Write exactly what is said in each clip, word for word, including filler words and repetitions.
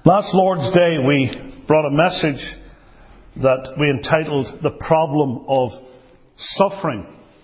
Last Lord's Day we brought a message that we entitled The Problem of Suffering.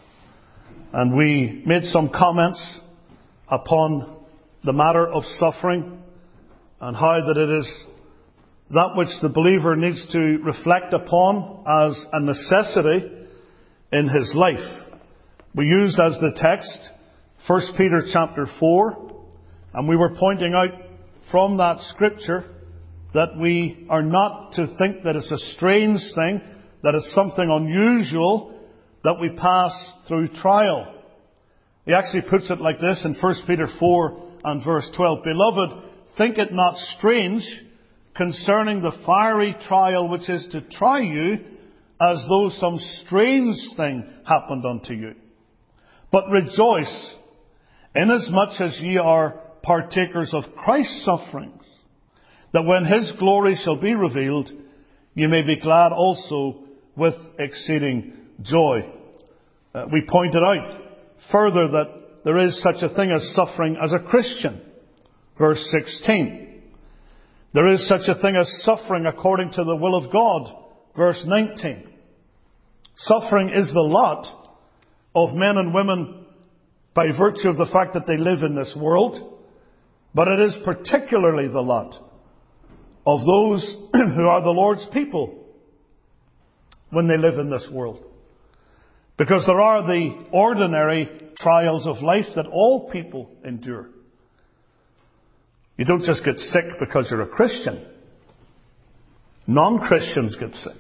And we made some comments upon the matter of suffering and how that it is that which the believer needs to reflect upon as a necessity in his life. We used as the text First Peter chapter four, and we were pointing out from that scripture that we are not to think that it's a strange thing, that it's something unusual that we pass through trial. He actually puts it like this in First Peter four and verse twelve. Beloved, think it not strange concerning the fiery trial which is to try you, as though some strange thing happened unto you. But rejoice, inasmuch as ye are partakers of Christ's sufferings, that when His glory shall be revealed, you may be glad also with exceeding joy. Uh, we pointed out further that there is such a thing as suffering as a Christian. Verse sixteen. There is such a thing as suffering according to the will of God. Verse nineteen. Suffering is the lot of men and women by virtue of the fact that they live in this world, but it is particularly the lot of those who are the Lord's people when they live in this world. Because there are the ordinary trials of life that all people endure. You don't just get sick because you're a Christian. Non-Christians get sick.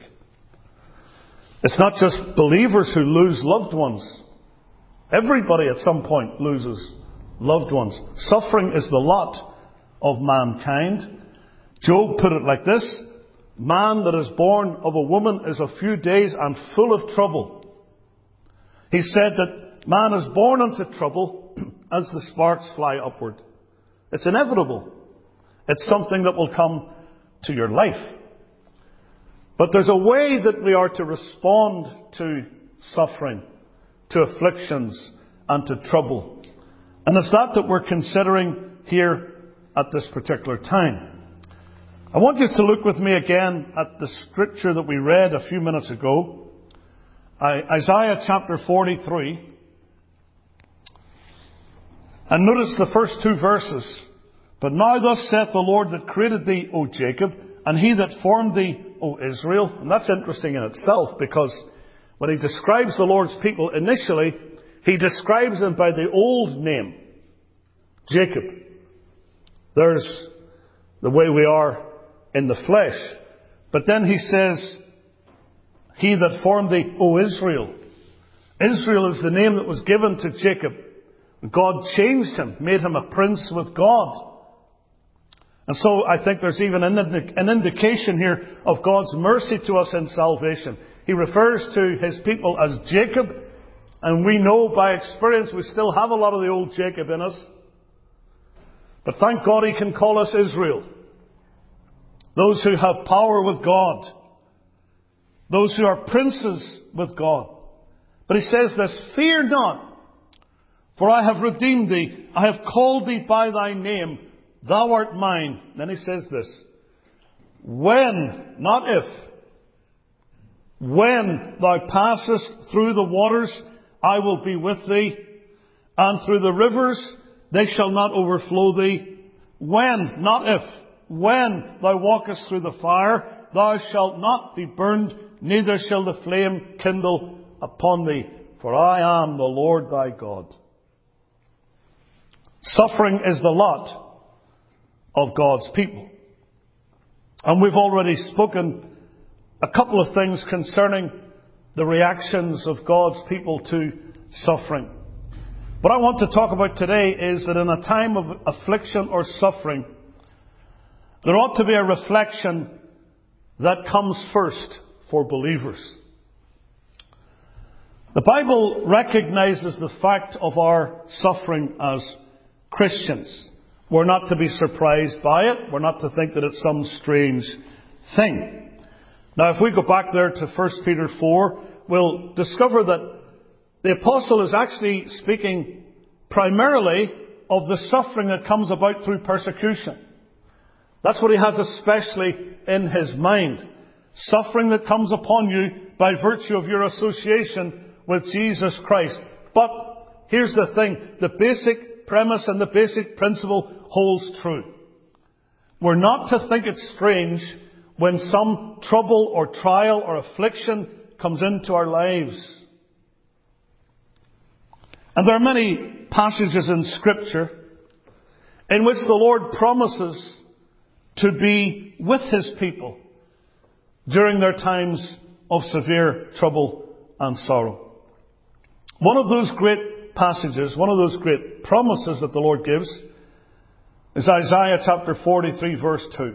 It's not just believers who lose loved ones. Everybody at some point loses loved ones. Suffering is the lot of mankind. Job put it like this: man that is born of a woman is a few days and full of trouble. He said that man is born into trouble as the sparks fly upward. It's inevitable. It's something that will come to your life. But there's a way that we are to respond to suffering, to afflictions, and to trouble. And it's that that we're considering here at this particular time. I want you to look with me again at the scripture that we read a few minutes ago. Isaiah chapter forty-three. And notice the first two verses. But now thus saith the Lord that created thee, O Jacob, and he that formed thee, O Israel. And that's interesting in itself, because when he describes the Lord's people initially, he describes them by the old name, Jacob. There's the way we are in the flesh. But then he says, he that formed thee, O Israel. Israel is the name that was given to Jacob. God changed him, made him a prince with God. And so I think there's even an indication here of God's mercy to us in salvation. He refers to His people as Jacob, and we know by experience we still have a lot of the old Jacob in us. But thank God He can call us Israel. Those who have power with God. Those who are princes with God. But He says this: fear not, for I have redeemed thee. I have called thee by thy name. Thou art mine. Then He says this: when, not if, when thou passest through the waters, I will be with thee. And through the rivers, they shall not overflow thee. When, not if, when thou walkest through the fire, thou shalt not be burned, neither shall the flame kindle upon thee. For I am the Lord thy God. Suffering is the lot of God's people. And we've already spoken a couple of things concerning the reactions of God's people to suffering. What I want to talk about today is that in a time of affliction or suffering, there ought to be a reflection that comes first for believers. The Bible recognizes the fact of our suffering as Christians. We're not to be surprised by it. We're not to think that it's some strange thing. Now, if we go back there to First Peter four, we'll discover that the apostle is actually speaking primarily of the suffering that comes about through persecution. That's what he has especially in his mind. Suffering that comes upon you by virtue of your association with Jesus Christ. But here's the thing. The basic premise and the basic principle holds true. We're not to think it strange when some trouble or trial or affliction comes into our lives. And there are many passages in Scripture in which the Lord promises to be with His people during their times of severe trouble and sorrow. One of those great passages, one of those great promises that the Lord gives is Isaiah chapter forty-three verse two.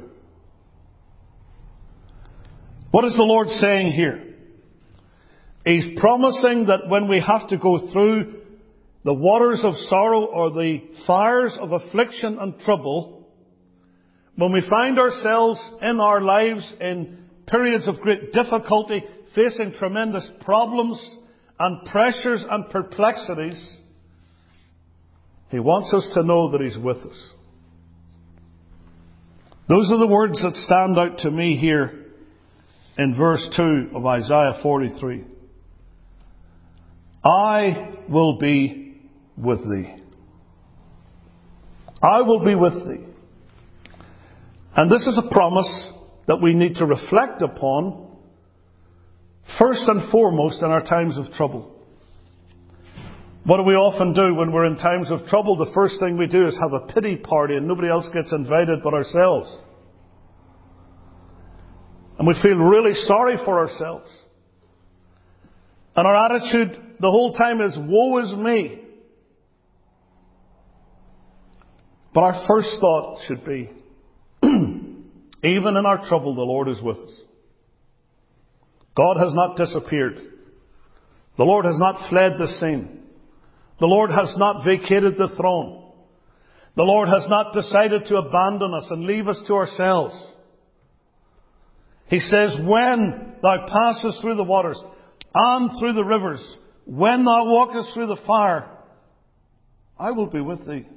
What is the Lord saying here? He's promising that when we have to go through the waters of sorrow or the fires of affliction and trouble, when we find ourselves in our lives in periods of great difficulty, facing tremendous problems and pressures and perplexities, He wants us to know that He's with us. Those are the words that stand out to me here in verse two of Isaiah forty-three. I will be with thee. I will be with thee. And this is a promise that we need to reflect upon first and foremost in our times of trouble. What do we often do when we're in times of trouble? The first thing we do is have a pity party and nobody else gets invited but ourselves. And we feel really sorry for ourselves. And our attitude the whole time is, woe is me. But our first thought should be, even in our trouble, the Lord is with us. God has not disappeared. The Lord has not fled the scene. The Lord has not vacated the throne. The Lord has not decided to abandon us and leave us to ourselves. He says, when thou passest through the waters and through the rivers, when thou walkest through the fire, I will be with thee.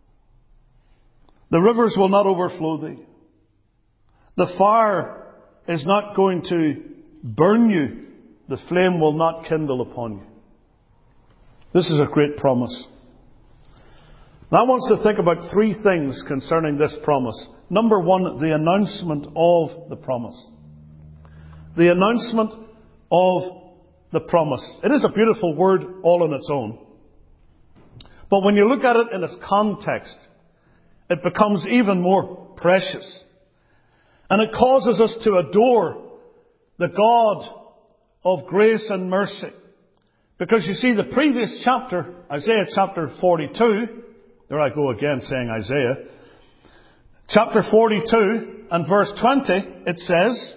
The rivers will not overflow thee. The fire is not going to burn you. The flame will not kindle upon you. This is a great promise. Now I want us to think about three things concerning this promise. Number one, the announcement of the promise. The announcement of the promise. It is a beautiful word all on its own. But when you look at it in its context, it becomes even more precious. And it causes us to adore the God of grace and mercy. Because you see, the previous chapter, Isaiah chapter forty-two, there I go again saying Isaiah, chapter forty-two and verse twenty, it says,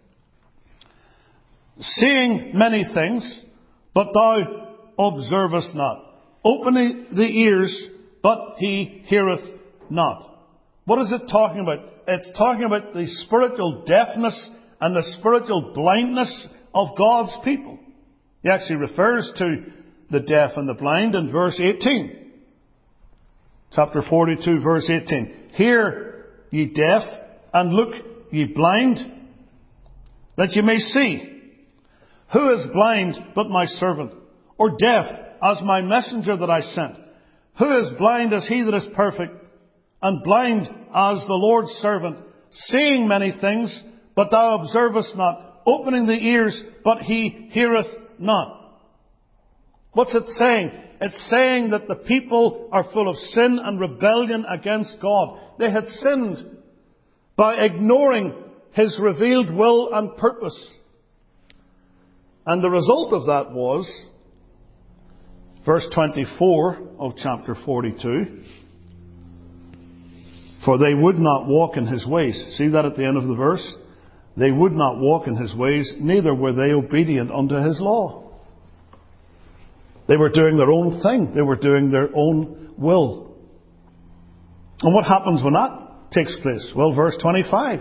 seeing many things, but thou observest not. Opening the ears, but he heareth not. What is it talking about? It's talking about the spiritual deafness and the spiritual blindness of God's people. He actually refers to the deaf and the blind in verse eighteen. Chapter forty-two, verse eighteen. Hear, ye deaf, and look, ye blind, that ye may see. Who is blind but my servant, or deaf as my messenger that I sent? Who is blind as he that is perfect, and blind as the Lord's servant, seeing many things, but thou observest not, opening the ears, but he heareth not. What's it saying? It's saying that the people are full of sin and rebellion against God. They had sinned by ignoring His revealed will and purpose. And the result of that was, verse twenty-four of chapter forty-two, for they would not walk in His ways. See that at the end of the verse? They would not walk in His ways, neither were they obedient unto His law. They were doing their own thing. They were doing their own will. And what happens when that takes place? Well, verse twenty-five.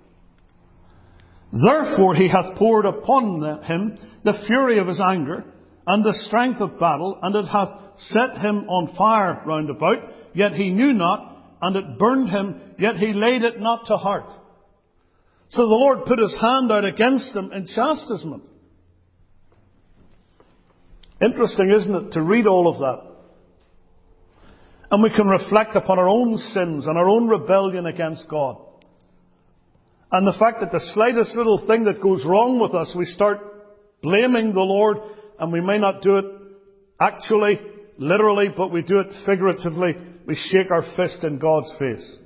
Therefore He hath poured upon him the fury of His anger, and the strength of battle, and it hath set him on fire round about, yet he knew not, and it burned him, yet he laid it not to heart. So the Lord put his hand out against them in chastisement. Interesting, isn't it, to read all of that? And we can reflect upon our own sins and our own rebellion against God. And the fact that the slightest little thing that goes wrong with us, we start blaming the Lord, and we may not do it actually, literally, but we do it figuratively. We shake our fist in God's face.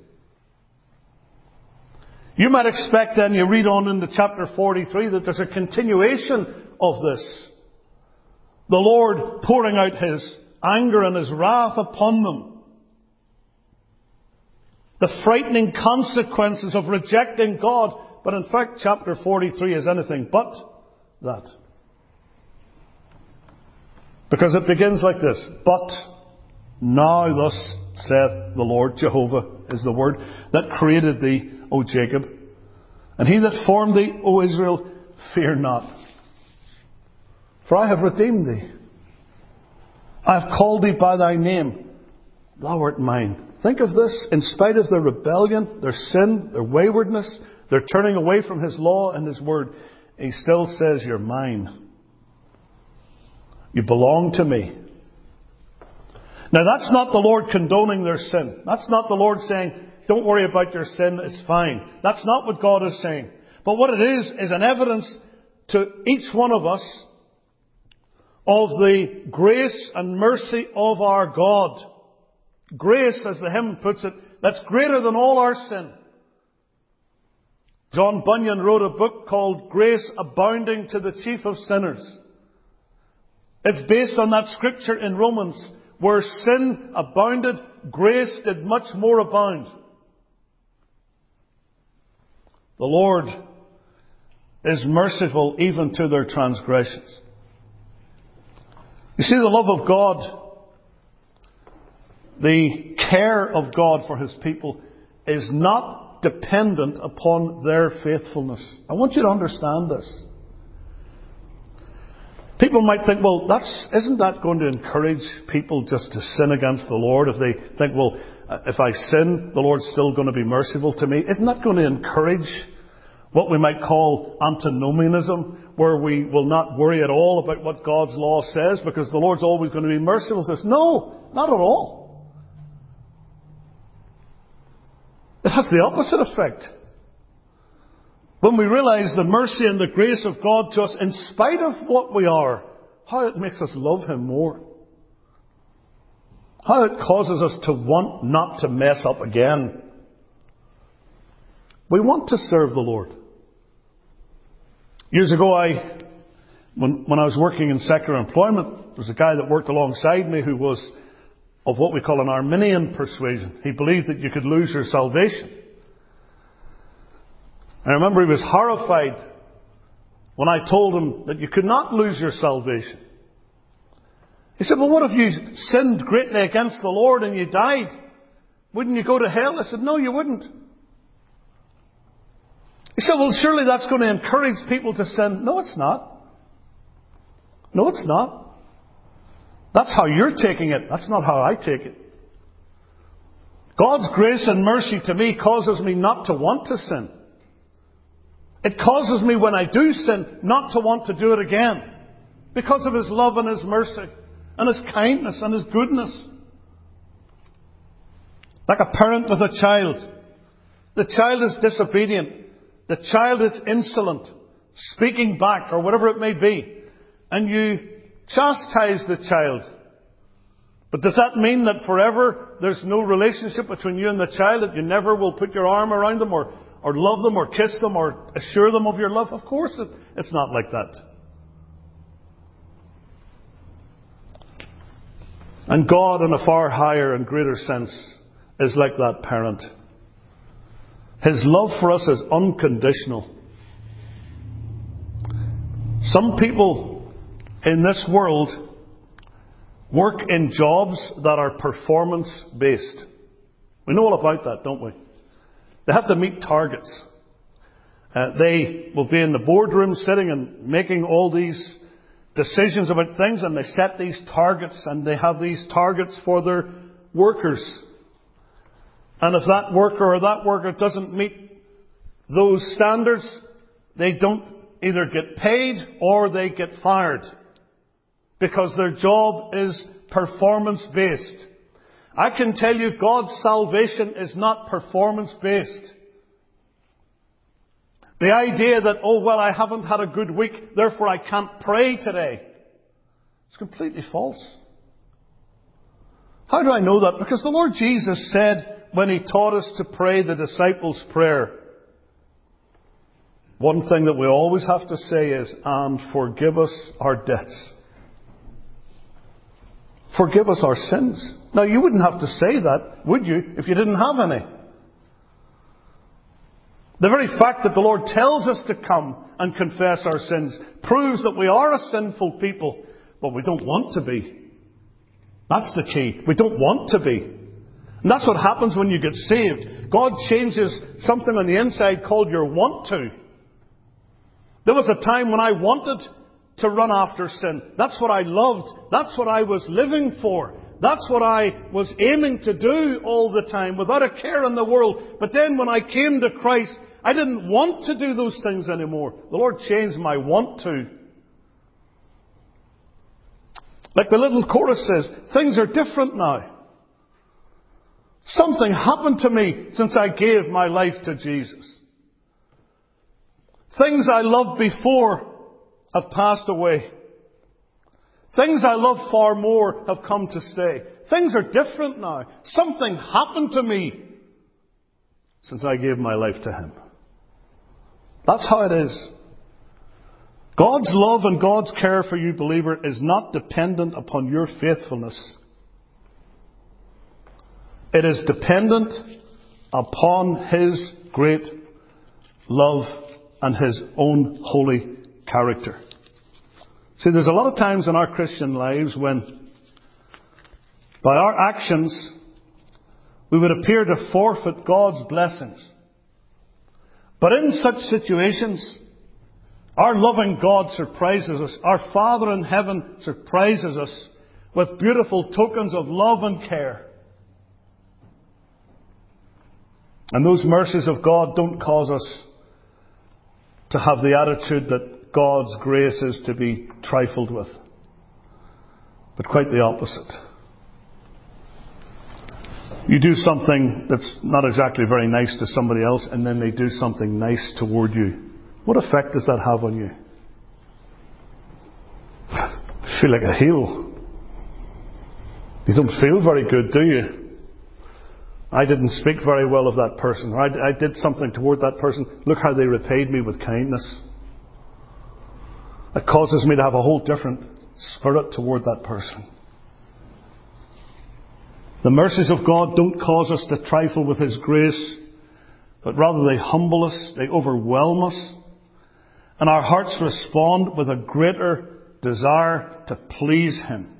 You might expect then, you read on into chapter forty-three, that there's a continuation of this. The Lord pouring out His anger and His wrath upon them. The frightening consequences of rejecting God. But in fact, chapter forty-three is anything but that. Because it begins like this. But now thus saith the Lord, Jehovah is the word, that created thee, O Jacob, and he that formed thee, O Israel, fear not. For I have redeemed thee. I have called thee by thy name. Thou art mine. Think of this. In spite of their rebellion, their sin, their waywardness, their turning away from His law and His word, He still says, you're mine. You belong to me. Now that's not the Lord condoning their sin. That's not the Lord saying, don't worry about your sin, it's fine. That's not what God is saying. But what it is, is an evidence to each one of us of the grace and mercy of our God. Grace, as the hymn puts it, that's greater than all our sin. John Bunyan wrote a book called Grace Abounding to the Chief of Sinners. It's based on that scripture in Romans, where sin abounded, grace did much more abound. The Lord is merciful even to their transgressions. You see, the love of God, the care of God for His people, is not dependent upon their faithfulness. I want you to understand this. People might think, well, that's, isn't that going to encourage people just to sin against the Lord? If they think, well, if I sin, the Lord's still going to be merciful to me. Isn't that going to encourage what we might call antinomianism, where we will not worry at all about what God's law says because the Lord's always going to be merciful to us? No, not at all. It has the opposite effect. When we realize the mercy and the grace of God to us, in spite of what we are, how it makes us love Him more. How it causes us to want not to mess up again. We want to serve the Lord. Years ago, I, when, when I was working in secular employment, there was a guy that worked alongside me who was of what we call an Arminian persuasion. He believed that you could lose your salvation. I remember he was horrified when I told him that you could not lose your salvation. He said, well, what if you sinned greatly against the Lord and you died? Wouldn't you go to hell? I said, no, you wouldn't. He said, well, surely that's going to encourage people to sin. No, it's not. No, it's not. That's how you're taking it. That's not how I take it. God's grace and mercy to me causes me not to want to sin. It causes me, when I do sin, not to want to do it again. Because of His love and His mercy. And His kindness and His goodness. Like a parent with a child. The child is disobedient. The child is insolent. Speaking back or whatever it may be. And you chastise the child. But does that mean that forever there's no relationship between you and the child? That you never will put your arm around them or Or love them, or kiss them, or assure them of your love? Of course it, it's not like that. And God, in a far higher and greater sense, is like that parent. His love for us is unconditional. Some people in this world work in jobs that are performance-based. We know all about that, don't we? They have to meet targets. Uh, they will be in the boardroom sitting and making all these decisions about things, and they set these targets, and they have these targets for their workers. And if that worker or that worker doesn't meet those standards, they don't either get paid or they get fired. Because their job is performance-based. I can tell you God's salvation is not performance-based. The idea that, oh, well, I haven't had a good week, therefore I can't pray today. It's completely false. How do I know that? Because the Lord Jesus said when He taught us to pray the disciples' prayer, one thing that we always have to say is, and forgive us our debts. Forgive us our sins. Now, you wouldn't have to say that, would you, if you didn't have any? The very fact that the Lord tells us to come and confess our sins proves that we are a sinful people, but we don't want to be. That's the key. We don't want to be. And that's what happens when you get saved. God changes something on the inside called your want to. There was a time when I wanted to run after sin. That's what I loved. That's what I was living for. That's what I was aiming to do all the time without a care in the world. But then when I came to Christ, I didn't want to do those things anymore. The Lord changed my want to. Like the little chorus says, things are different now. Something happened to me since I gave my life to Jesus. Things I loved before have passed away. Things I loved far more have come to stay. Things are different now. Something happened to me since I gave my life to Him. That's how it is. God's love and God's care for you, believer, is not dependent upon your faithfulness. It is dependent upon His great love and His own holy character. See, there's a lot of times in our Christian lives when, by our actions, we would appear to forfeit God's blessings. But in such situations, our loving God surprises us. Our Father in heaven surprises us with beautiful tokens of love and care. And those mercies of God don't cause us to have the attitude that God's grace is to be trifled with, but quite the opposite. You do something that's not exactly very nice to somebody else, and then they do something nice toward you. What effect does that have on you? You feel like a heel. You don't feel very good, do you? I didn't speak very well of that person, or I, I did something toward that person. Look how they repaid me with kindness. It causes me to have a whole different spirit toward that person. The mercies of God don't cause us to trifle with His grace, but rather they humble us, they overwhelm us, and our hearts respond with a greater desire to please Him.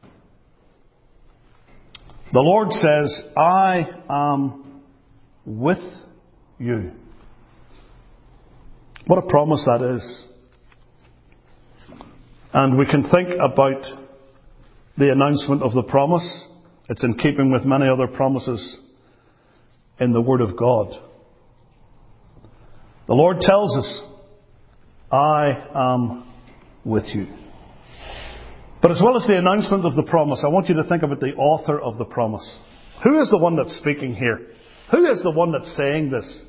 The Lord says, I am with you. What a promise that is. And we can think about the announcement of the promise. It's in keeping with many other promises in the Word of God. The Lord tells us, I am with you. But as well as the announcement of the promise, I want you to think about the author of the promise. Who is the one that's speaking here? Who is the one that's saying this?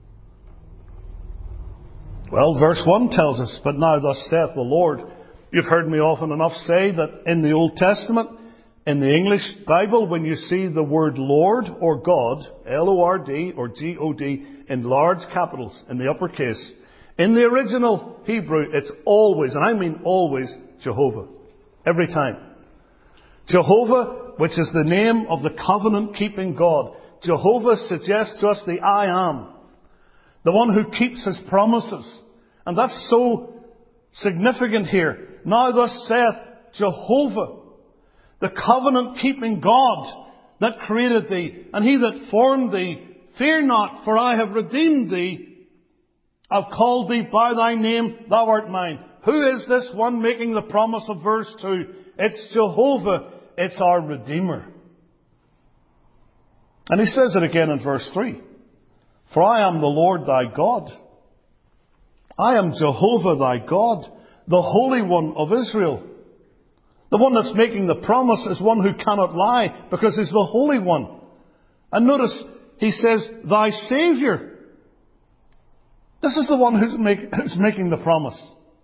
Well, verse one tells us, but now thus saith the Lord. You've heard me often enough say that in the Old Testament, in the English Bible, when you see the word Lord or God, L O R D or G O D, in large capitals, in the uppercase, in the original Hebrew, it's always, and I mean always, Jehovah. Every time. Jehovah, which is the name of the covenant-keeping God. Jehovah suggests to us the I am. The one who keeps His promises. And that's so significant here. Now thus saith Jehovah, the covenant-keeping God that created thee, and He that formed thee. Fear not, for I have redeemed thee. I've called thee by thy name, thou art mine. Who is this one making the promise of verse two? It's Jehovah. It's our Redeemer. And he says it again in verse three. For I am the Lord thy God. I am Jehovah thy God, the Holy One of Israel. The one that's making the promise is one who cannot lie, because he's the Holy One. And notice, he says, thy Saviour. This is the one who's, make, who's making the promise.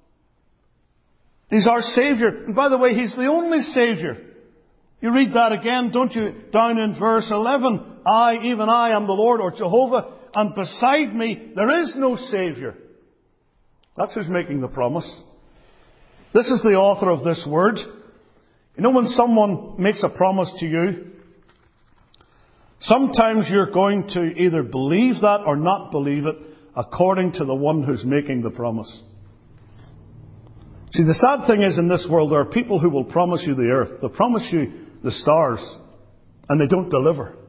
He's our Saviour. And by the way, he's the only Saviour. You read that again, don't you? Down in verse eleven. I, even I, am the Lord, or Jehovah, and beside me there is no Saviour. That's who's making the promise. This is the author of this word. You know, when someone makes a promise to you, sometimes you're going to either believe that or not believe it according to the one who's making the promise. See, the sad thing is, in this world, there are people who will promise you the earth. They'll promise you the stars, and they don't deliver. Have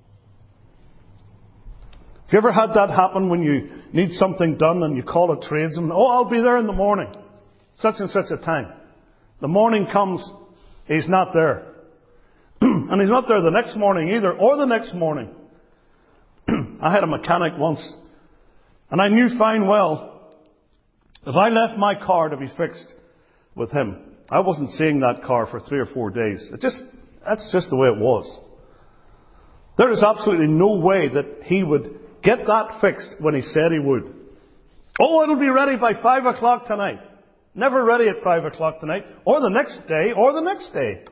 you ever had that happen when you need something done and you call a tradesman? Oh, I'll be there in the morning, such and such a time. The morning comes, he's not there. And he's not there the next morning either, or the next morning. I had a mechanic once, and I knew fine well, if I left my car to be fixed with him, I wasn't seeing that car for three or four days. It just, that's just the way it was. There is absolutely no way that he would get that fixed when he said he would. Oh, it'll be ready by five o'clock tonight. Never ready at five o'clock tonight, or the next day, or the next day.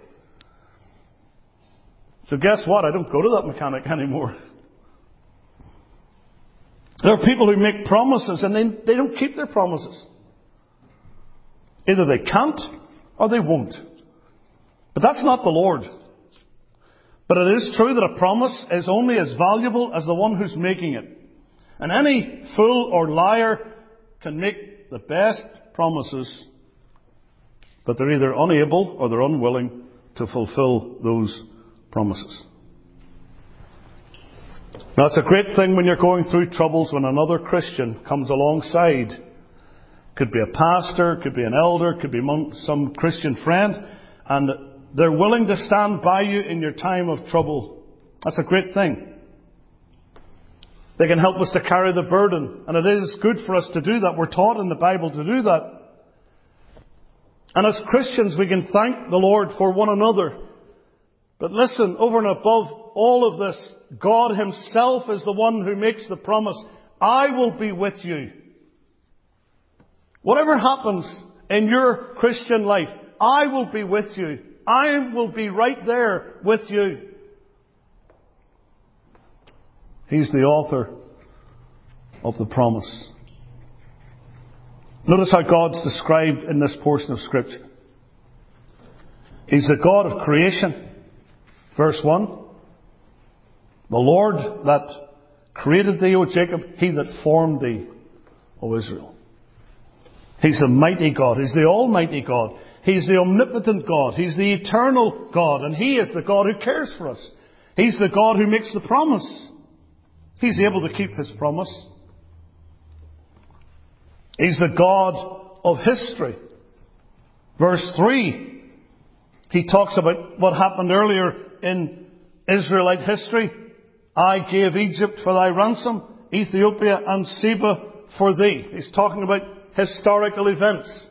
So guess what? I don't go to that mechanic anymore. There are people who make promises and they, they don't keep their promises. Either they can't or they won't. But that's not the Lord. But it is true that a promise is only as valuable as the one who's making it. And any fool or liar can make the best promises, but they're either unable or they're unwilling to fulfill those promises. Now, it's a great thing when you're going through troubles when another Christian comes alongside. Could be a pastor, could be an elder, could be some Christian friend, and they're willing to stand by you in your time of trouble. That's a great thing. They can help us to carry the burden, and it is good for us to do that. We're taught in the Bible to do that. And as Christians, we can thank the Lord for one another. But listen, over and above all of this, God Himself is the one who makes the promise, I will be with you. Whatever happens in your Christian life, I will be with you. I will be right there with you. He's the author of the promise. Notice how God's described in this portion of Scripture. He's the God of creation. Verse one. The Lord that created thee, O Jacob, He that formed thee, O Israel. He's the mighty God. He's the almighty God. He's the omnipotent God. He's the eternal God. And He is the God who cares for us. He's the God who makes the promise. He's able to keep His promise. He's the God of history. Verse three, He talks about what happened earlier in Israelite history. I gave Egypt for thy ransom, Ethiopia and Seba for thee. He's talking about historical events.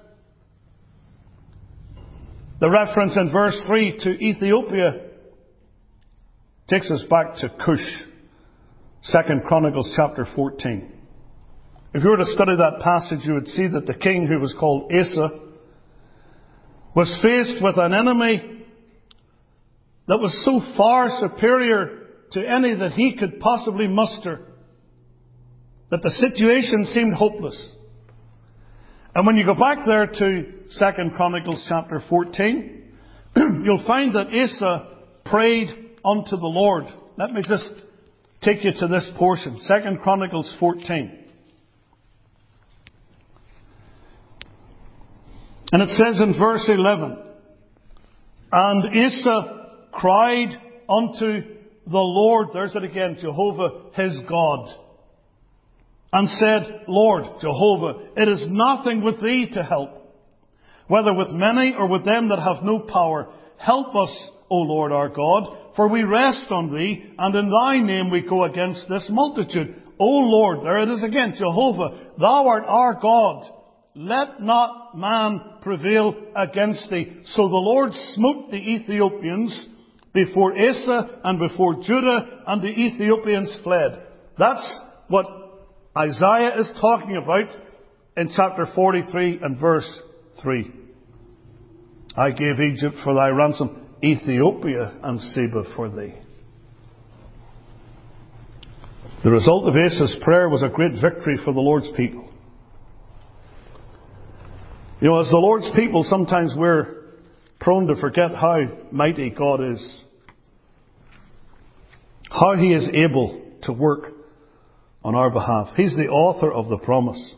The reference in verse three to Ethiopia takes us back to Cush. Second Chronicles chapter fourteen. If you were to study that passage, you would see that the king, who was called Asa, was faced with an enemy that was so far superior to any that he could possibly muster, that the situation seemed hopeless. And when you go back there to Second Chronicles chapter fourteen, you'll find that Asa prayed unto the Lord. Let me just take you to this portion. Second Chronicles fourteen. And it says in verse eleven, And Asa cried unto the Lord, there's it again, Jehovah his God, and said, Lord, Jehovah, it is nothing with thee to help, whether with many or with them that have no power. Help us, O Lord our God, for we rest on thee, and in thy name we go against this multitude. O Lord, there it is again, Jehovah, thou art our God. Let not man prevail against thee. So the Lord smote the Ethiopians before Asa and before Judah, and the Ethiopians fled. That's what Isaiah is talking about in chapter forty-three and verse three. I gave Egypt for thy ransom, Ethiopia and Seba for thee. The result of Asa's prayer was a great victory for the Lord's people. You know, as the Lord's people, sometimes we're prone to forget how mighty God is. How He is able to work on our behalf. He's the author of the promise.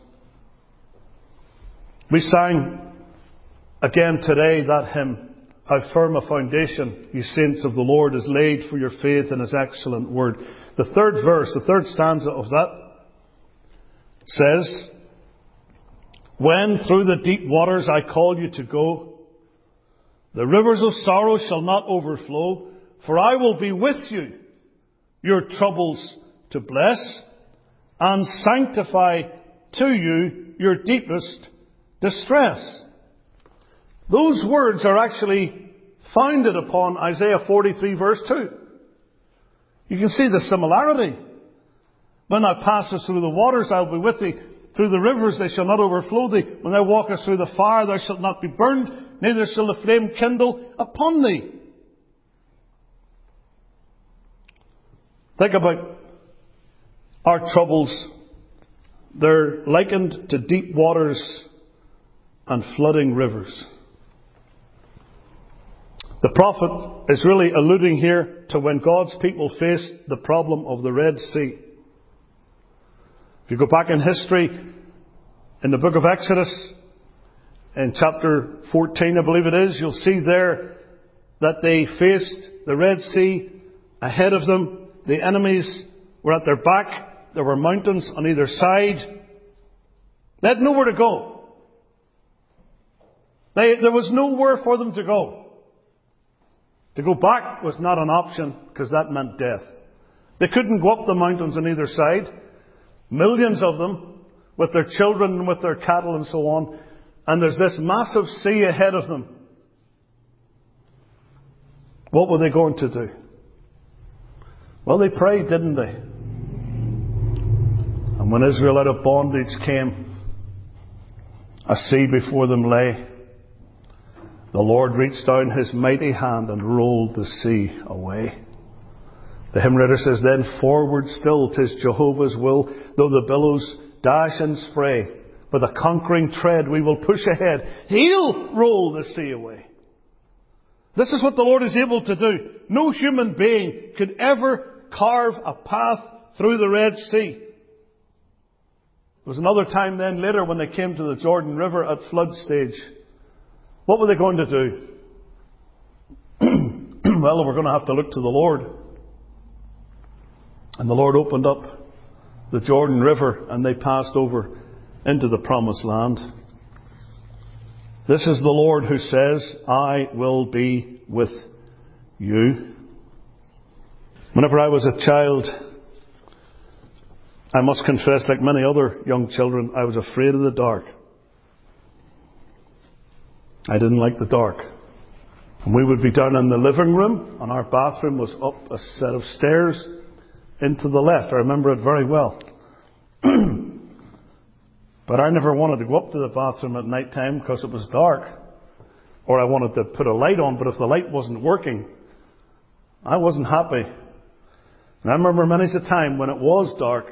We sang again today that hymn, how firm a foundation, ye saints of the Lord, is laid for your faith in His excellent word. The third verse, the third stanza of that says, when through the deep waters I call you to go, the rivers of sorrow shall not overflow, for I will be with you, your troubles to bless, and sanctify to you your deepest distress. Those words are actually founded upon Isaiah forty-three verse two. You can see the similarity. When thou passest through the waters, I will be with thee. Through the rivers, they shall not overflow thee. When thou walkest through the fire, thou shalt not be burned, neither shall the flame kindle upon thee. Think about our troubles. They're likened to deep waters and flooding rivers. The prophet is really alluding here to when God's people faced the problem of the Red Sea. If you go back in history, in the book of Exodus, in chapter fourteen, I believe it is, you'll see there that they faced the Red Sea ahead of them. The enemies were at their back. There were mountains on either side. They had nowhere to go. They, there was nowhere for them to go. To go back was not an option, because that meant death. They couldn't go up the mountains on either side. Millions of them, with their children and with their cattle and so on. And there's this massive sea ahead of them. What were they going to do? Well, they prayed, didn't they? And when Israel out of bondage came, a sea before them lay. The Lord reached down His mighty hand and rolled the sea away. The hymn writer says, then forward still, 'tis Jehovah's will, though the billows dash and spray, with a conquering tread we will push ahead. He'll roll the sea away. This is what the Lord is able to do. No human being could ever carve a path through the Red Sea. There was another time then later when they came to the Jordan River at flood stage. What were they going to do? Well, they were going to have to look to the Lord. And the Lord opened up the Jordan River and they passed over into the promised land. This is the Lord who says, I will be with you. Whenever I was a child, I must confess, like many other young children, I was afraid of the dark. I didn't like the dark. And we would be down in the living room, and our bathroom was up a set of stairs into the left. I remember it very well. But I never wanted to go up to the bathroom at night time because it was dark. Or I wanted to put a light on, but if the light wasn't working, I wasn't happy. And I remember many's a time when it was dark,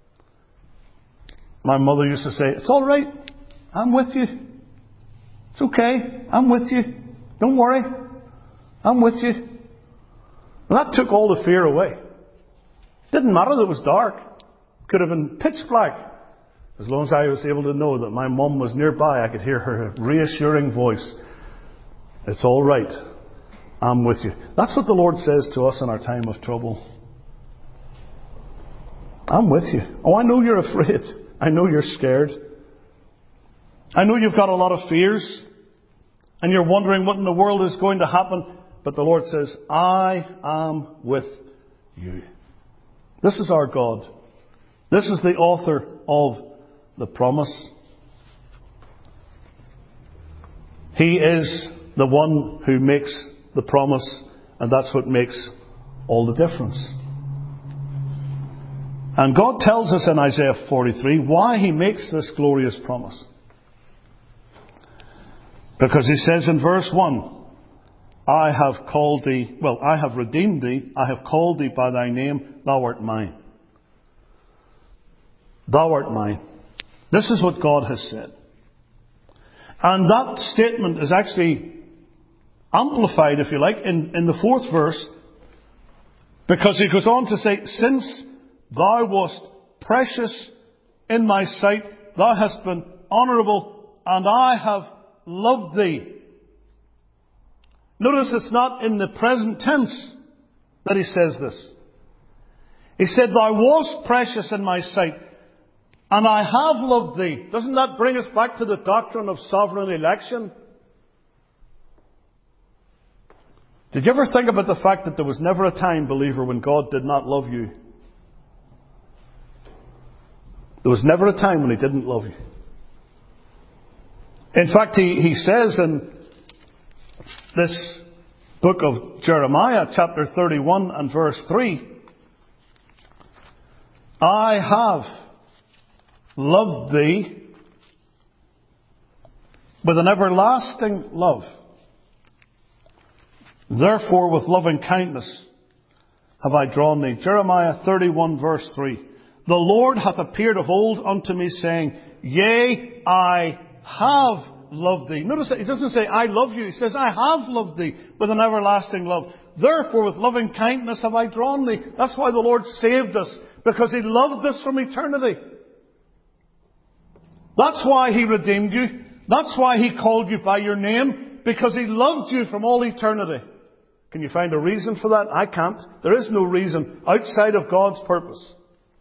my mother used to say, it's all right, I'm with you. It's okay, I'm with you. Don't worry, I'm with you. And that took all the fear away. Didn't matter that it was dark. Could have been pitch black. As long as I was able to know that my mum was nearby, I could hear her reassuring voice. It's all right, I'm with you. That's what the Lord says to us in our time of trouble. I'm with you. Oh, I know you're afraid. I know you're scared. I know you've got a lot of fears. And you're wondering what in the world is going to happen. but the Lord says, I am with you. This is our God. This is the author of the promise. He is the one who makes the promise, and that's what makes all the difference. And God tells us in Isaiah forty-three why He makes this glorious promise. Because He says in verse one, I have called thee, well, I have redeemed thee, I have called thee by thy name, thou art mine. Thou art mine. This is what God has said. And that statement is actually amplified, if you like, in, in the fourth verse, because He goes on to say, since thou wast precious in my sight, thou hast been honourable, and I have loved thee. Notice it's not in the present tense that He says this. He said, thou wast precious in my sight, and I have loved thee. Doesn't that bring us back to the doctrine of sovereign election? Did you ever think about the fact that there was never a time, believer, when God did not love you? There was never a time when He didn't love you. In fact, He, he says in this book of Jeremiah, chapter thirty-one and verse three, I have loved thee with an everlasting love. Therefore, with loving kindness have I drawn thee. Jeremiah thirty-one, verse three. The Lord hath appeared of old unto me, saying, Yea, I have loved thee. Notice that He doesn't say, I love you. He says, I have loved thee with an everlasting love. Therefore, with loving kindness have I drawn thee. That's why the Lord saved us, because He loved us from eternity. That's why He redeemed you. That's why He called you by your name, because He loved you from all eternity. Can you find a reason for that? I can't. There is no reason outside of God's purpose.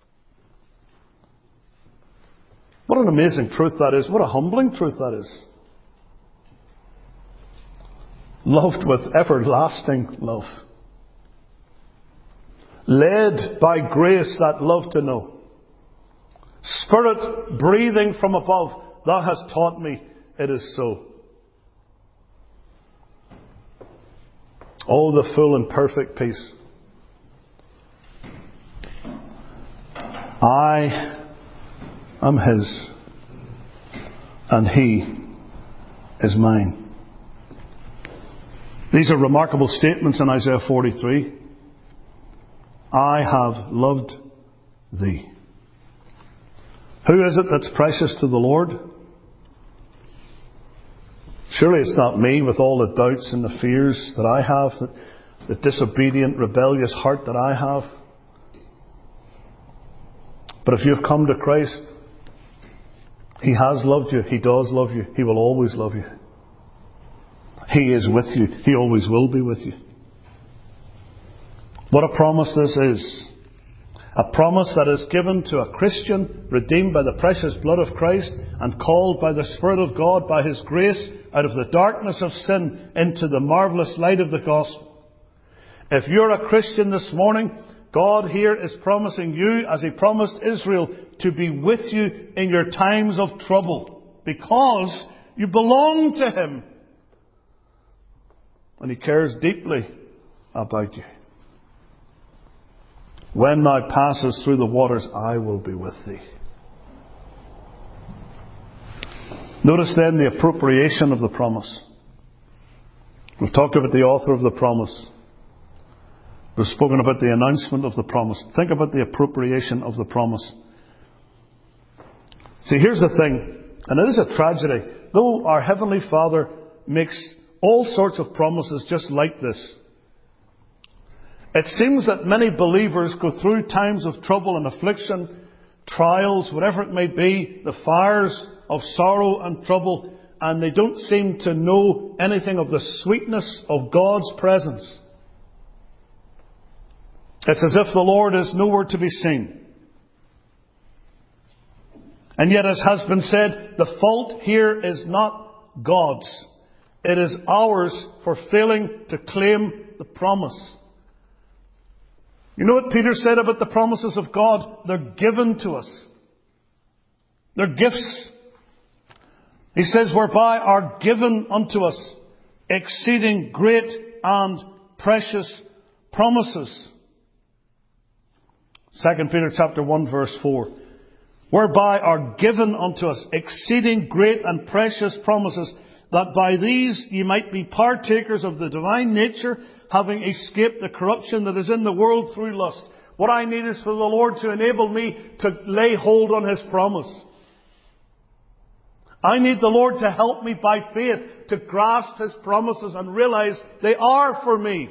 What an amazing truth that is. What a humbling truth that is. Loved with everlasting love. Led by grace that love to know. Spirit breathing from above, thou hast taught me it is so. Oh, the full and perfect peace. I am His, and He is mine. These are remarkable statements in Isaiah forty-three. I have loved thee. Who is it that's precious to the Lord? Surely it's not me, with all the doubts and the fears that I have, the, the disobedient, rebellious heart that I have. But if you've come to Christ, He has loved you. He does love you. He will always love you. He is with you. He always will be with you. What a promise this is. A promise that is given to a Christian, redeemed by the precious blood of Christ, and called by the Spirit of God, by His grace, out of the darkness of sin into the marvellous light of the gospel. If you're a Christian this morning, God here is promising you, as He promised Israel, to be with you in your times of trouble, because you belong to Him. And He cares deeply about you. When thou passest through the waters, I will be with thee. Notice then the appropriation of the promise. We've talked about the author of the promise. We've spoken about the announcement of the promise. Think about the appropriation of the promise. See, here's the thing, and it is a tragedy. Though our Heavenly Father makes all sorts of promises just like this, it seems that many believers go through times of trouble and affliction, trials, whatever it may be, the fires of sorrow and trouble, and they don't seem to know anything of the sweetness of God's presence. It's as if the Lord is nowhere to be seen. And yet, as has been said, the fault here is not God's. It is ours for failing to claim the promise. You know what Peter said about the promises of God? They're given to us. They're gifts. He says, whereby are given unto us exceeding great and precious promises. Second Peter chapter one verse four. Whereby are given unto us exceeding great and precious promises, that by these ye might be partakers of the divine nature, having escaped the corruption that is in the world through lust. What I need is for the Lord to enable me to lay hold on His promise. I need the Lord to help me by faith to grasp His promises and realize they are for me.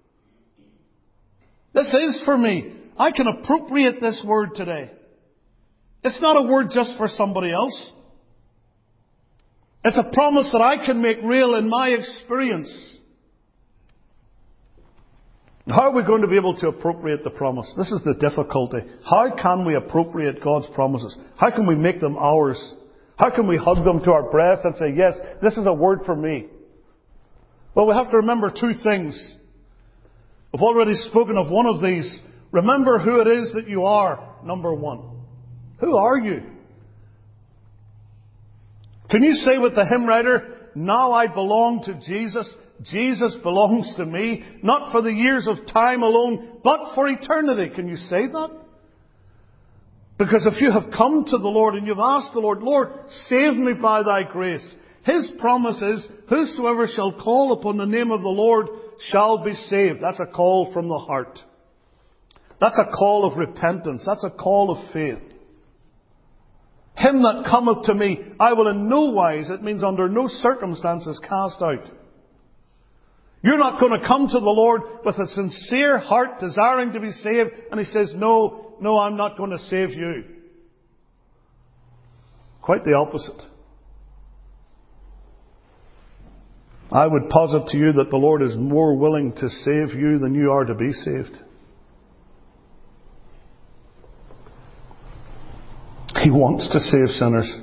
This is for me. I can appropriate this word today. It's not a word just for somebody else. It's a promise that I can make real in my experience. How are we going to be able to appropriate the promise? This is the difficulty. How can we appropriate God's promises? How can we make them ours? How can we hug them to our breast and say, yes, this is a word for me? Well, we have to remember two things. I've already spoken of one of these. Remember who it is that you are, number one. Who are you? Can you say with the hymn writer, now I belong to Jesus, Jesus belongs to me, not for the years of time alone, but for eternity? Can you say that? Because if you have come to the Lord and you've asked the Lord, Lord, save me by thy grace. His promise is, whosoever shall call upon the name of the Lord shall be saved. That's a call from the heart. That's a call of repentance. That's a call of faith. Him that cometh to me, I will in no wise, it means under no circumstances, cast out. You're not going to come to the Lord with a sincere heart desiring to be saved, and He says, no, no, I'm not going to save you. Quite the opposite. I would posit to you that the Lord is more willing to save you than you are to be saved. He wants to save sinners.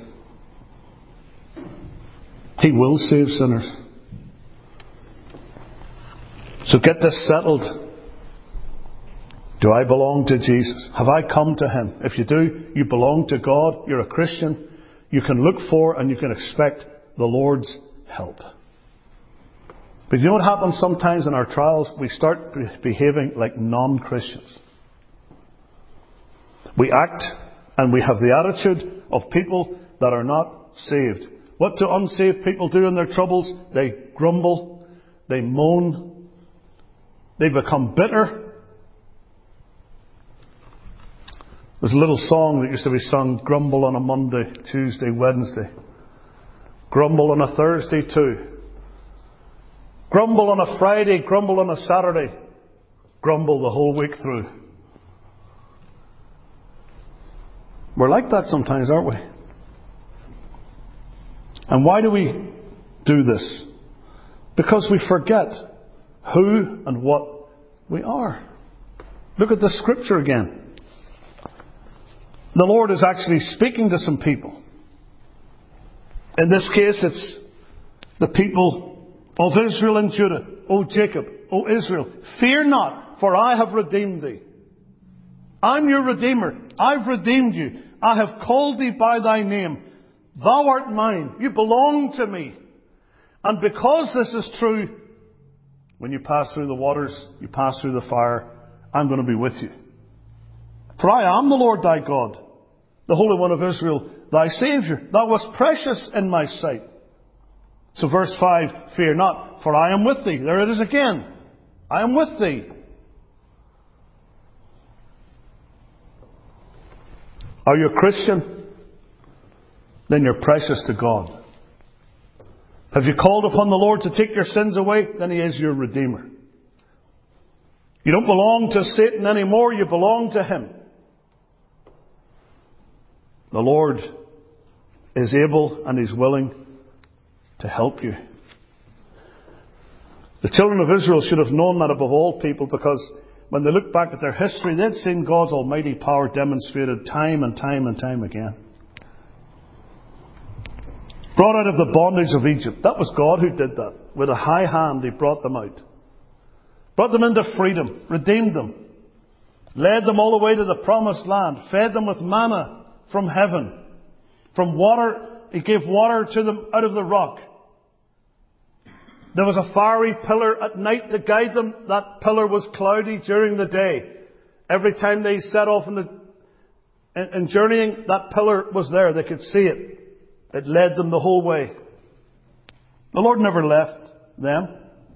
He will save sinners. So get this settled. Do I belong to Jesus? Have I come to Him? If you do, you belong to God. You're a Christian. You can look for and you can expect the Lord's help. But you know what happens sometimes in our trials? We start behaving like non-Christians. We act and we have the attitude of people that are not saved. What do unsaved people do in their troubles? They grumble. They moan. They become bitter. There's a little song that used to be sung, grumble on a Monday, Tuesday, Wednesday. Grumble on a Thursday too. Grumble on a Friday, grumble on a Saturday. Grumble the whole week through. We're like that sometimes, aren't we? And why do we do this? Because we forget who and what we are. Look at the scripture again. The Lord is actually speaking to some people. In this case, it's the people of Israel and Judah. O Jacob, O Israel, fear not, for I have redeemed thee. I'm your Redeemer. I've redeemed you. I have called thee by thy name. Thou art mine. You belong to me. And because this is true, when you pass through the waters, you pass through the fire, I'm going to be with you. For I am the Lord thy God, the Holy One of Israel, thy Saviour. Thou wast precious in my sight. So verse five, fear not, for I am with thee. There it is again. I am with thee. Are you a Christian? Then you're precious to God. Have you called upon the Lord to take your sins away? Then He is your Redeemer. You don't belong to Satan anymore. You belong to Him. The Lord is able and He's willing to help you. The children of Israel should have known that above all people, because when they look back at their history, they'd seen God's almighty power demonstrated time and time and time again. Brought out of the bondage of Egypt. That was God who did that. With a high hand He brought them out. Brought them into freedom. Redeemed them. Led them all the way to the promised land. Fed them with manna from heaven. From water, He gave water to them out of the rock. There was a fiery pillar at night to guide them. That pillar was cloudy during the day. Every time they set off in, the, in, in journeying, that pillar was there. They could see it. It led them the whole way. The Lord never left them.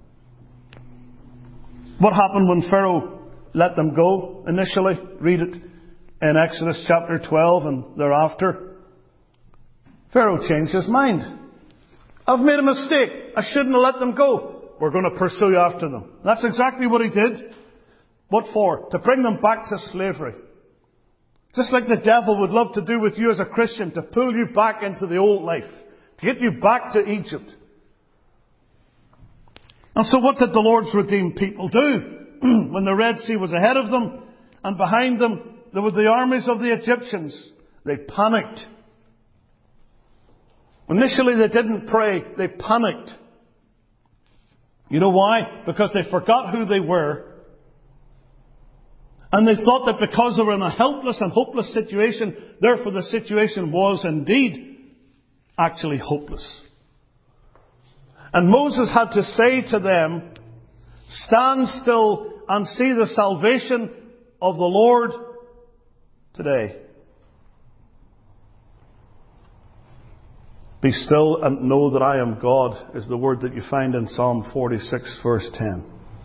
What happened when Pharaoh let them go initially? Read it in Exodus chapter twelve and thereafter. Pharaoh changed his mind. I've made a mistake. I shouldn't have let them go. We're going to pursue after them. That's exactly what he did. What for? To bring them back to slavery. Just like the devil would love to do with you as a Christian, to pull you back into the old life. To get you back to Egypt. And so what did the Lord's redeemed people do? When the Red Sea was ahead of them and behind them there were the armies of the Egyptians. They panicked. Initially they didn't pray, they panicked. You know why? Because they forgot who they were. And they thought that because they were in a helpless and hopeless situation, therefore the situation was indeed actually hopeless. And Moses had to say to them, stand still and see the salvation of the Lord today. Be still and know that I am God is the word that you find in Psalm forty-six verse ten.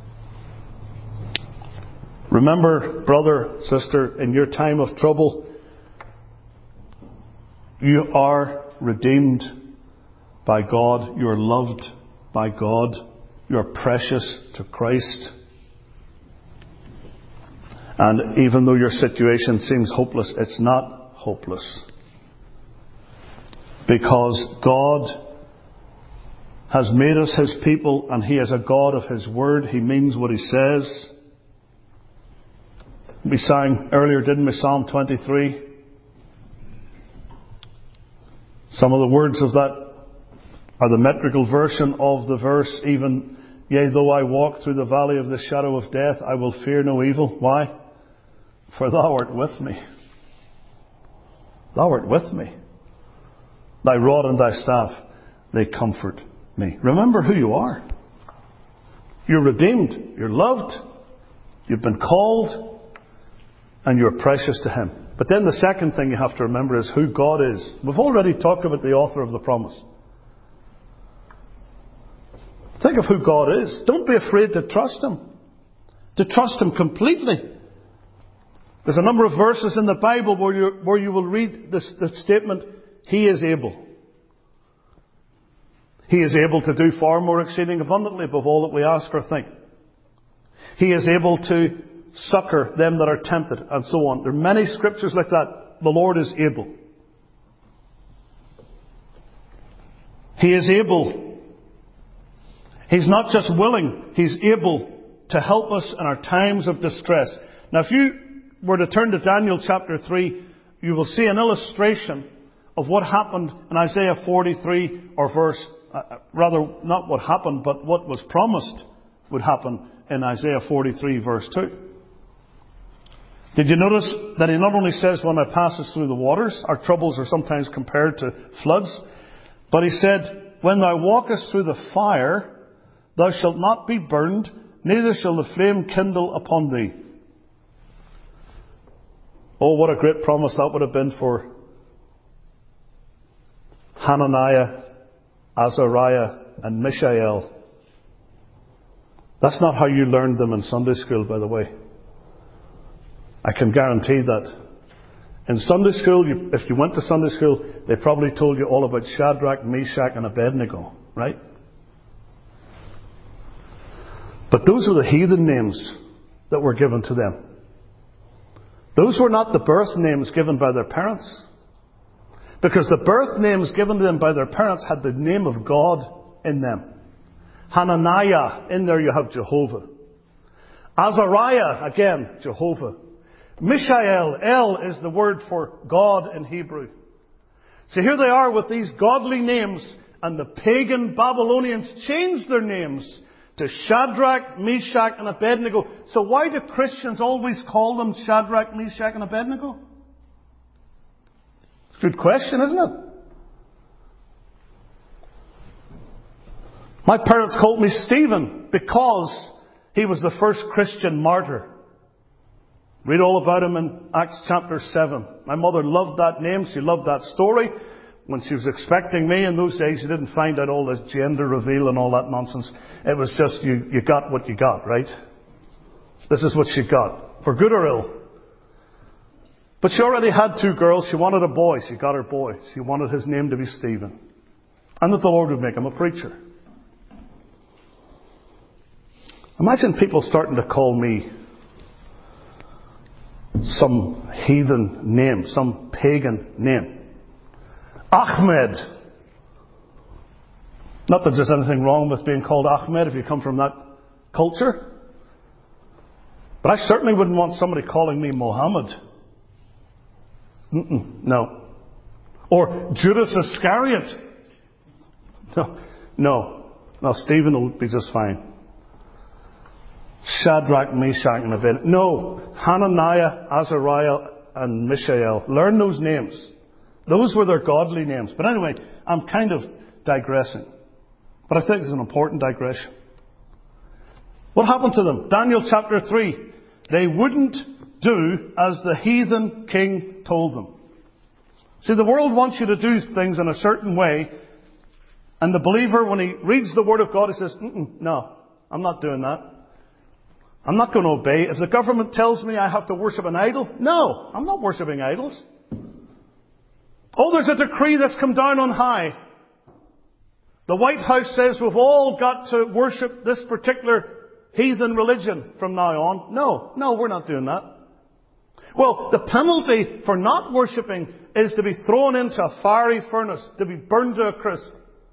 Remember, brother, sister, in your time of trouble, you are redeemed by God. You are loved by God. You are precious to Christ. And even though your situation seems hopeless, it's not hopeless. Because God has made us His people and He is a God of His word. He means what He says. We sang earlier, didn't we, Psalm twenty-three? Some of the words of that are the metrical version of the verse. Even, yea, though I walk through the valley of the shadow of death, I will fear no evil. Why? For thou art with me. Thou art with me. Thy rod and thy staff, they comfort me. Remember who you are. You're redeemed. You're loved. You've been called. And you're precious to Him. But then the second thing you have to remember is who God is. We've already talked about the author of the promise. Think of who God is. Don't be afraid to trust Him. To trust Him completely. There's a number of verses in the Bible where you, where you will read this, this statement, He is able. He is able to do far more exceeding abundantly above all that we ask or think. He is able to succor them that are tempted, and so on. There are many scriptures like that. The Lord is able. He is able. He's not just willing, He's able to help us in our times of distress. Now if you were to turn to Daniel chapter three, you will see an illustration of what happened in Isaiah forty-three, or verse, uh, rather not what happened, but what was promised would happen in Isaiah forty-three verse two. Did you notice that He not only says, when I passes through the waters, our troubles are sometimes compared to floods, but He said, when thou walkest through the fire, thou shalt not be burned, neither shall the flame kindle upon thee. Oh, what a great promise that would have been for Hananiah, Azariah, and Mishael. That's not how you learned them in Sunday school, by the way. I can guarantee that. In Sunday school, you, if you went to Sunday school, they probably told you all about Shadrach, Meshach, and Abednego, right? But those were the heathen names that were given to them. Those were not the birth names given by their parents. Because the birth names given to them by their parents had the name of God in them. Hananiah, in there you have Jehovah. Azariah, again, Jehovah. Mishael, El is the word for God in Hebrew. So here they are with these godly names, and the pagan Babylonians changed their names to Shadrach, Meshach, and Abednego. So why do Christians always call them Shadrach, Meshach, and Abednego? It's a good question, isn't it? My parents called me Stephen because he was the first Christian martyr. Read all about him in Acts chapter seven. My mother loved that name. She loved that story. When she was expecting me in those days, she didn't find out all this gender reveal and all that nonsense. It was just you, you got what you got, right? This is what she got, for good or ill. But she already had two girls. She wanted a boy. She got her boy. She wanted his name to be Stephen. And that the Lord would make him a preacher. Imagine people starting to call me some heathen name, some pagan name. Ahmed. Not that there's anything wrong with being called Ahmed if you come from that culture. But I certainly wouldn't want somebody calling me Mohammed. Mm-mm, no. Or Judas Iscariot. No, no. No, Stephen will be just fine. Shadrach, Meshach, and Abednego. No, Hananiah, Azariah, and Mishael. Learn those names. Those were their godly names. But anyway, I'm kind of digressing. But I think it's an important digression. What happened to them? Daniel chapter three. They wouldn't do as the heathen king told them. See, the world wants you to do things in a certain way. And the believer, when he reads the Word of God, he says, Mm-mm, no, I'm not doing that. I'm not going to obey. If the government tells me I have to worship an idol, no, I'm not worshipping idols. Oh, there's a decree that's come down on high. The White House says we've all got to worship this particular heathen religion from now on. No, no, we're not doing that. Well, the penalty for not worshipping is to be thrown into a fiery furnace, to be burned to a crisp.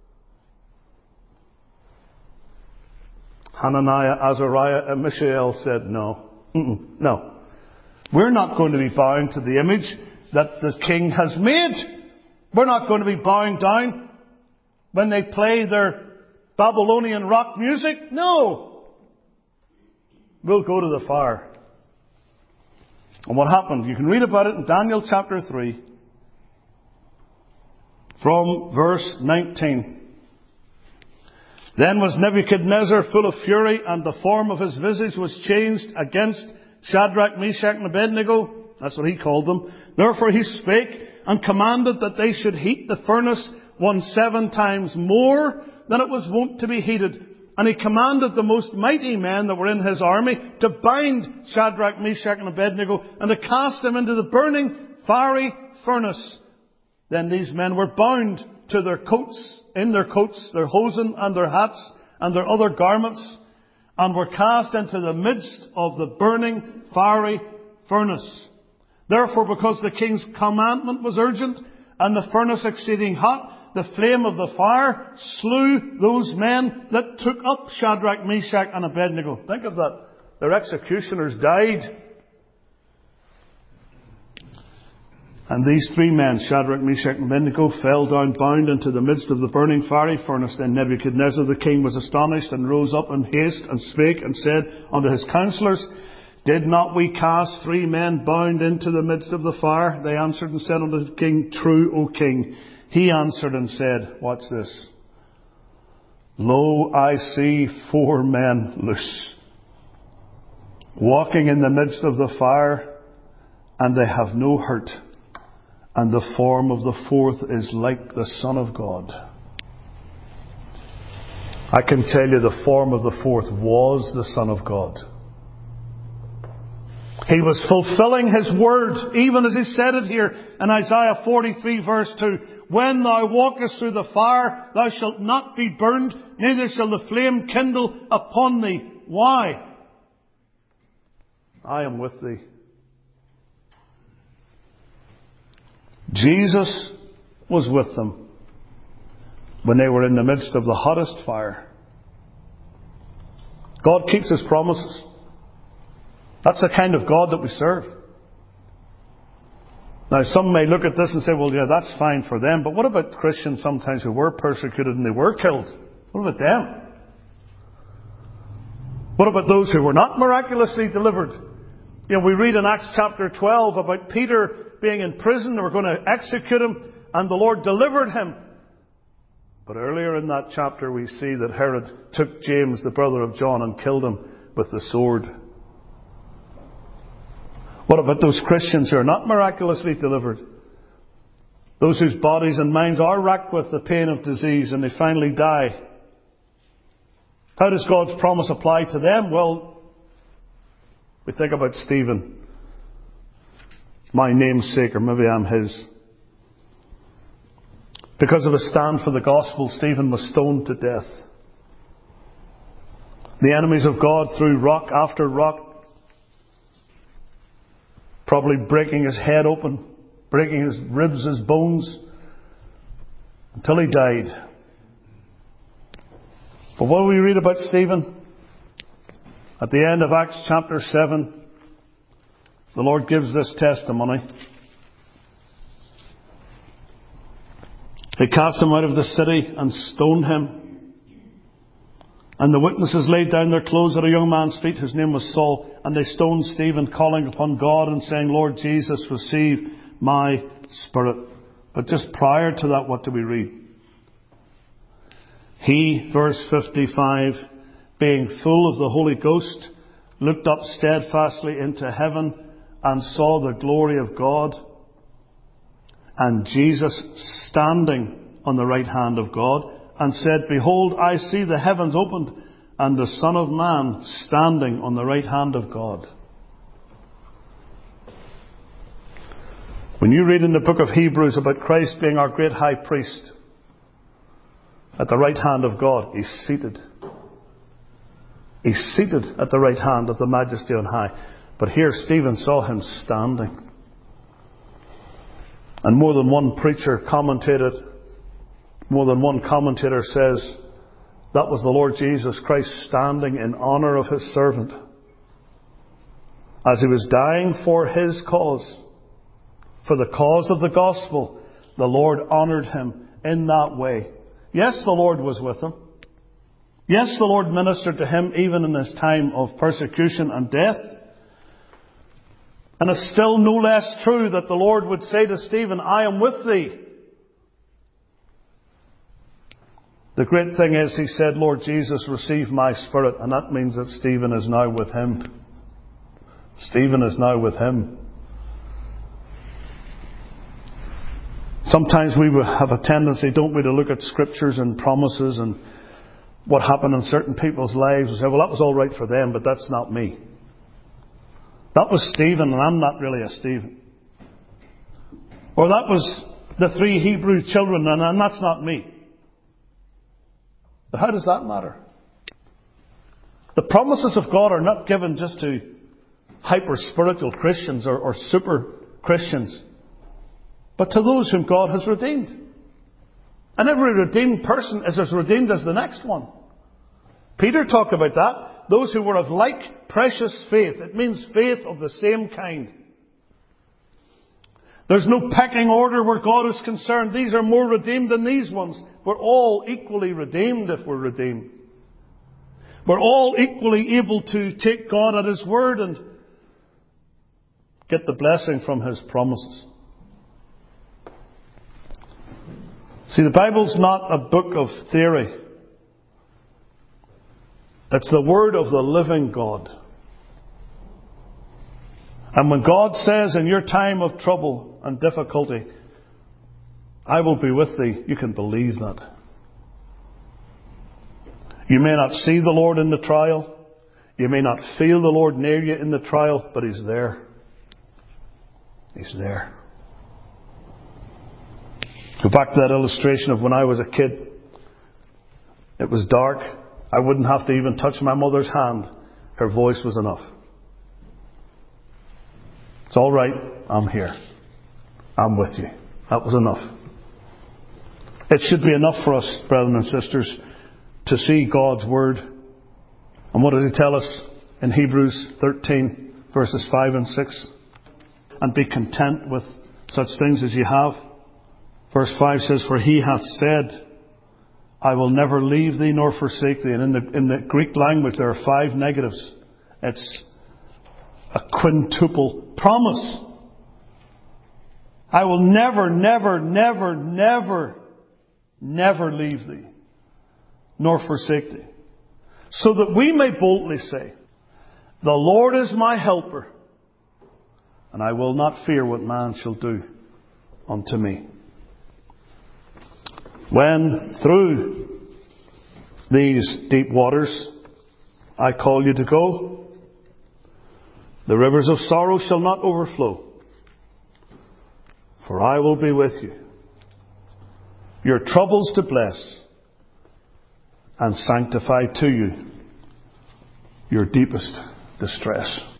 Hananiah, Azariah, and Mishael said, no, Mm-mm, no. We're not going to be bowing to the image that the king has made. We're not going to be bowing down when they play their Babylonian rock music. No. We'll go to the fire. And what happened? You can read about it in Daniel chapter three, from verse nineteen. Then was Nebuchadnezzar full of fury, and the form of his visage was changed against Shadrach, Meshach, and Abednego. That's what he called them. Therefore he spake and commanded that they should heat the furnace one seven times more than it was wont to be heated. And he commanded the most mighty men that were in his army to bind Shadrach, Meshach, and Abednego, and to cast them into the burning, fiery furnace. Then these men were bound to their coats, in their coats, their hosen and their hats and their other garments, and were cast into the midst of the burning, fiery furnace. Therefore, because the king's commandment was urgent, and the furnace exceeding hot, the flame of the fire slew those men that took up Shadrach, Meshach, and Abednego. Think of that. Their executioners died. And these three men, Shadrach, Meshach, and Abednego, fell down bound into the midst of the burning fiery furnace. Then Nebuchadnezzar the king was astonished, and rose up in haste, and spake, and said unto his counselors, Did not we cast three men bound into the midst of the fire? They answered and said unto the king, True, O king. He answered and said, watch this, Lo, I see four men loose, walking in the midst of the fire, and they have no hurt. And the form of the fourth is like the Son of God. I can tell you the form of the fourth was the Son of God. He was fulfilling His word, even as He said it here in Isaiah forty-three verse two. When thou walkest through the fire, thou shalt not be burned, neither shall the flame kindle upon thee. Why? I am with thee. Jesus was with them when they were in the midst of the hottest fire. God keeps His promises. That's the kind of God that we serve. Now, some may look at this and say, well, yeah, that's fine for them. But what about Christians sometimes who were persecuted and they were killed? What about them? What about those who were not miraculously delivered? You know, we read in Acts chapter twelve about Peter being in prison. They were going to execute him, and the Lord delivered him. But earlier in that chapter we see that Herod took James, the brother of John, and killed him with the sword. What about those Christians who are not miraculously delivered? Those whose bodies and minds are racked with the pain of disease and they finally die. How does God's promise apply to them? Well, we think about Stephen. My name's sake, or maybe I'm his. Because of his stand for the gospel, Stephen was stoned to death. The enemies of God threw rock after rock, probably breaking his head open, breaking his ribs, his bones, until he died. But what do we read about Stephen? At the end of Acts chapter seven, the Lord gives this testimony. They cast him out of the city and stoned him. And the witnesses laid down their clothes at a young man's feet whose name was Saul. And they stoned Stephen, calling upon God and saying, Lord Jesus, receive my spirit. But just prior to that, what do we read? He, verse fifty-five, being full of the Holy Ghost, looked up steadfastly into heaven and saw the glory of God and Jesus standing on the right hand of God, and said, Behold, I see the heavens opened and the Son of Man standing on the right hand of God. When you read in the book of Hebrews about Christ being our great high priest at the right hand of God, He's seated. He's seated at the right hand of the Majesty on high. But here Stephen saw Him standing. And more than one preacher commentated, more than one commentator says, that was the Lord Jesus Christ standing in honour of His servant. As He was dying for His cause, for the cause of the gospel, the Lord honoured Him in that way. Yes, the Lord was with Him. Yes, the Lord ministered to him even in his time of persecution and death. And it's still no less true that the Lord would say to Stephen, I am with thee. The great thing is, he said, Lord Jesus, receive my spirit. And that means that Stephen is now with him. Stephen is now with him. Sometimes we have a tendency, don't we, to look at scriptures and promises and what happened in certain people's lives and say, well, that was all right for them, but that's not me. That was Stephen, and I'm not really a Stephen. Or that was the three Hebrew children, and that's not me. But how does that matter? The promises of God are not given just to hyper-spiritual Christians or, or super Christians, but to those whom God has redeemed. And every redeemed person is as redeemed as the next one. Peter talked about that. Those who were of like precious faith. It means faith of the same kind. There's no pecking order where God is concerned. These are more redeemed than these ones. We're all equally redeemed if we're redeemed. We're all equally able to take God at His word and get the blessing from His promises. See, the Bible's not a book of theory. It's the word of the living God. And when God says in your time of trouble and difficulty, I will be with thee, you can believe that. You may not see the Lord in the trial. You may not feel the Lord near you in the trial, but He's there. He's there. Go back to that illustration of when I was a kid. It was dark. I wouldn't have to even touch my mother's hand. Her voice was enough. It's all right. I'm here. I'm with you. That was enough. It should be enough for us, brethren and sisters, to see God's Word. And what does He tell us in Hebrews thirteen, verses five and six? And be content with such things as you have. Verse five says, for he hath said, I will never leave thee nor forsake thee. And in the, in the Greek language there are five negatives. It's a quintuple promise. I will never, never, never, never, never leave thee nor forsake thee. So that we may boldly say, the Lord is my helper, and I will not fear what man shall do unto me. When through these deep waters I call you to go, the rivers of sorrow shall not overflow, for I will be with you. Your troubles to bless and sanctify to you your deepest distress.